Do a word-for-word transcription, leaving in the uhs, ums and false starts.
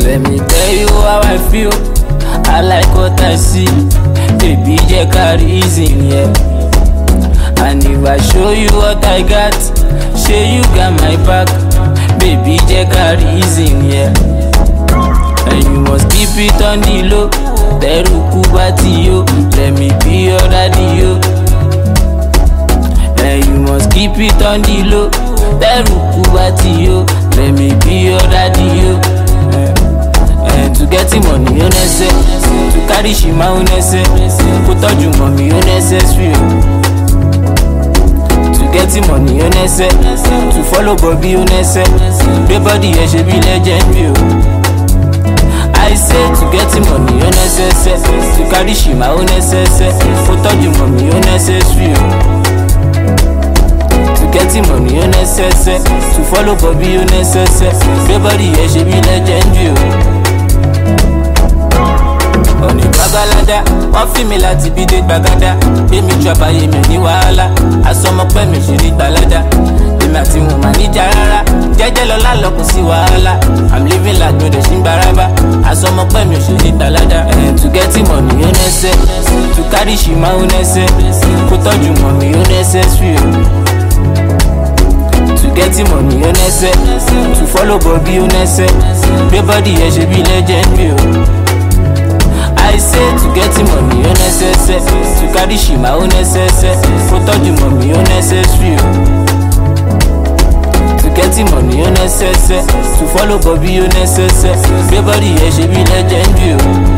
Let me tell you how I feel. I like what I see. Baby, just carry easy, yeah. And if I show you what I got, show you got my back. Baby, just carry easy, yeah. And you must keep it on the low. Teruku bati yo, let me be your daddy yo. And you must keep it on the low. Teruku bati yo, let me be your daddy yo. And to get him money, you necessary. To carry shima, you necessary. Put out your mommy, you necessary. To get him money, you necessary. To follow Bobby, you necessary. Everybody here should be legend yo. I say to get him money, you necessary. To carry shima, you necessary. Put out your mommy, you necessary. To get him money, you necessary. To follow Bobby, you necessary. Everybody here should be legend yo. Oni babalada, wọ́n fi mi láti bí dé gbàgádá. Èmi drop ayé mi ní wàhálà. Àsọmọpẹ́ mi ṣe ní gbalada. Èmi àti wọn máa níjà rárá. Jẹ́jẹ́ lọ́lá lọ kò sí wàhálà. I'm living like no dey ṣin baraba. Àsọmọpẹ́ mi ṣe ní gbalada. And to get money you necessary. To carry shima you necessary. Kó tọ́jú mọ̀mí you necessary. To get money you necessary. To follow Bobby you necessary. Everybody here should be legend yo. I say to get money, you necessary. To carry shima, you necessary. Put out the money, you necessary. To get money, you necessary. To follow Bobby, you necessary. Everybody here should be legend you.